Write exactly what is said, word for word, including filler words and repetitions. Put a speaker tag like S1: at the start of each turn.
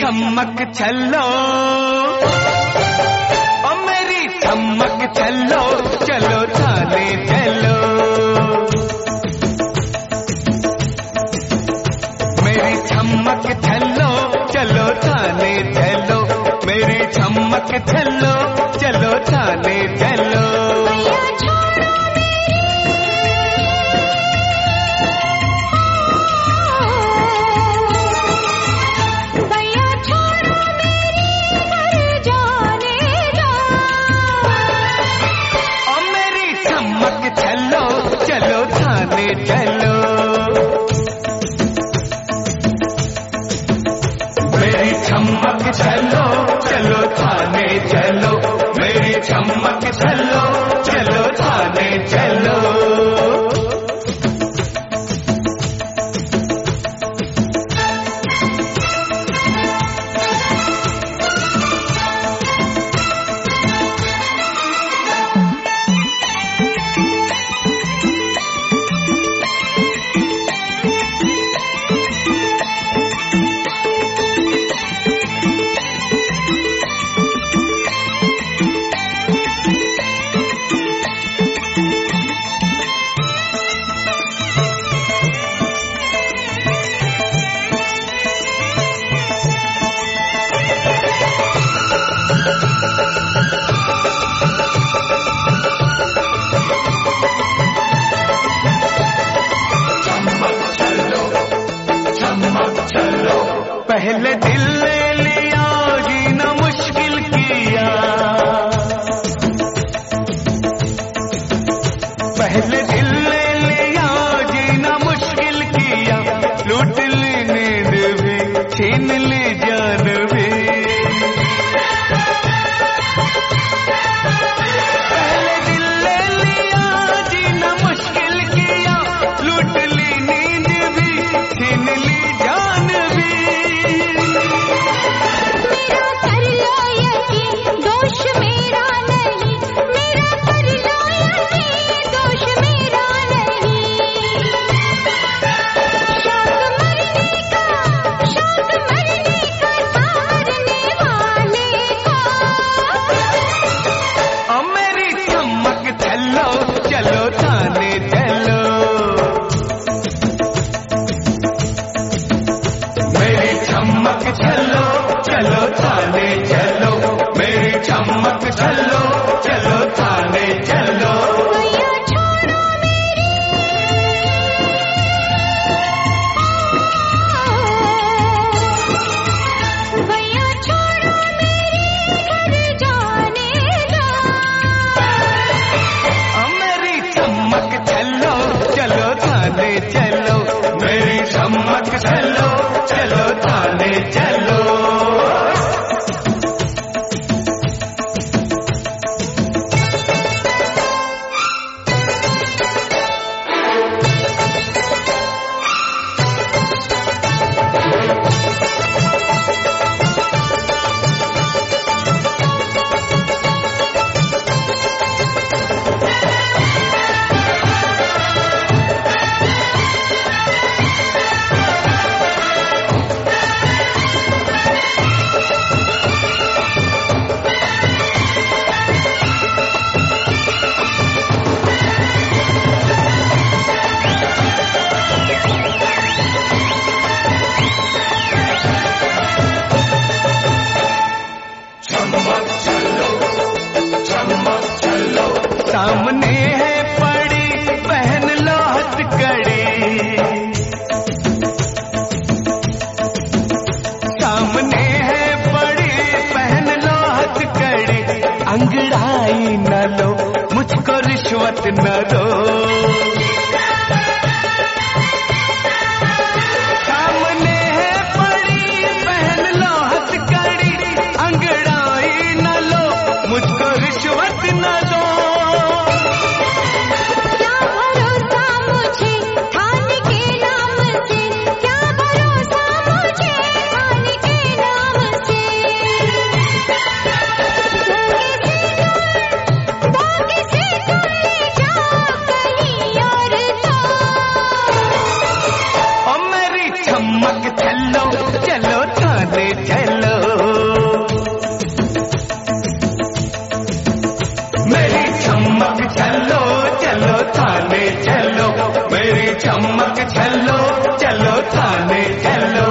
S1: चमक चलो, ओ मेरी चमक चलो, चलो थाने चलो। मेरी चमक चलो, चलो थाने चलो। मेरी चमक चलो, चलो थाने चलो। चलो थाने चलो। मेरी चमक चलो, चलो थाने चलो। मेरी चमक चलो, चलो थाने चलो। पहले दिल ले लिया, जीना मुश्किल किया। पहले दिल ले लिया, जीना मुश्किल किया। लूट ली नींद भी, छीन ली जान भी। पहले दिल ले लिया, जीना मुश्किल किया। लूट ली नींद भी, छीन ली जान भी।
S2: दोष मेरा नहीं, मेरा कर लो यकीन, दोष मेरा नहीं। शौक मरने का, शौक मरने का, मारने वाले का।
S1: ओ मेरी चमक चलो, चलो थाने चलो। मेरी चमक चलो, चलो थाने चलो। मेरी चमक चलो, चलो थाने चलो।
S2: भैया छोड़ो मेरी, भैया छोड़ो मेरी, घर जाने दो।
S1: मेरी चमक चलो, चलो थाने चलो। मेरी चमक चलो, चलो थाने चलो। सामने है पड़ी पहन लो हथकड़ी। सामने है पड़ी पहन लो हथकड़ी। अंगड़ाई न लो, मुझको रिश्वत न दो। सामने है पड़ी पहन लो हथकड़ी। अंगड़ाई न लो, मुझको रिश्वत न दो। चलो थाने चलो। चमक झल्लो, चलो थाने चलो।